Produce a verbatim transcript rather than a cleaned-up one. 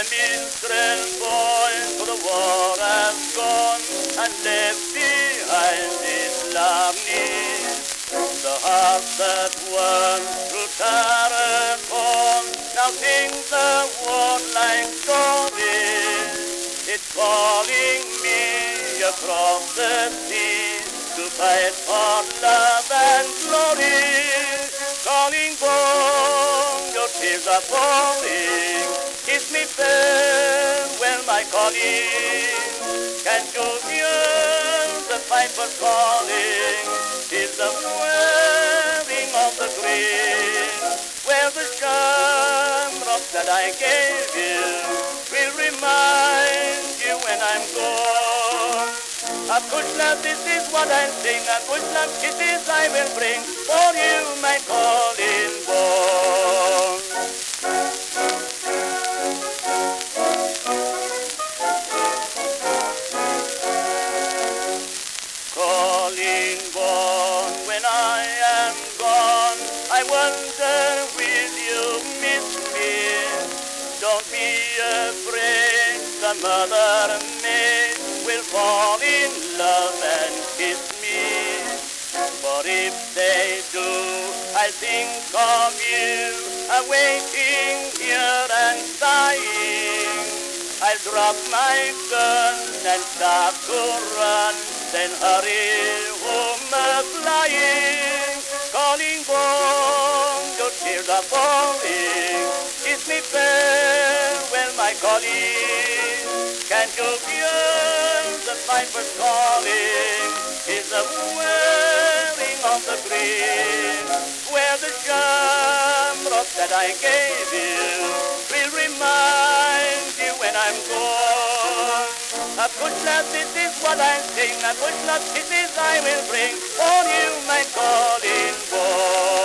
the minstrel boy to the war has gone and left behind his larney. The heart that once through Tarragon now sings the warlike story. It's calling me across the sea to fight for love and glory. Calling home, your tears are falling. Kiss me farewell, my calling. Can't you hear the piper calling? It's the whirring of the green, where the shamrock that I gave you will remind you when I'm gone. A bush love, this is what I'll sing. A bush love kisses I will bring for you, my calling born. Calling born, when I am gone, I wonder will you miss me? Don't be afraid, the mother maid will fall in love and kiss me. For if they do, I'll think of you, awaiting here and sighing. I'll drop my gun and start to run, then hurry home a-flying. Calling home, your tears are falling. Kiss me farewell, my calling. Can't you hear the piper's calling? Is the whirring of the green, where the shamrock that I gave you will remind you when I'm gone. A bush love, this is what I sing. A bush love kisses I will bring for you, my calling boy.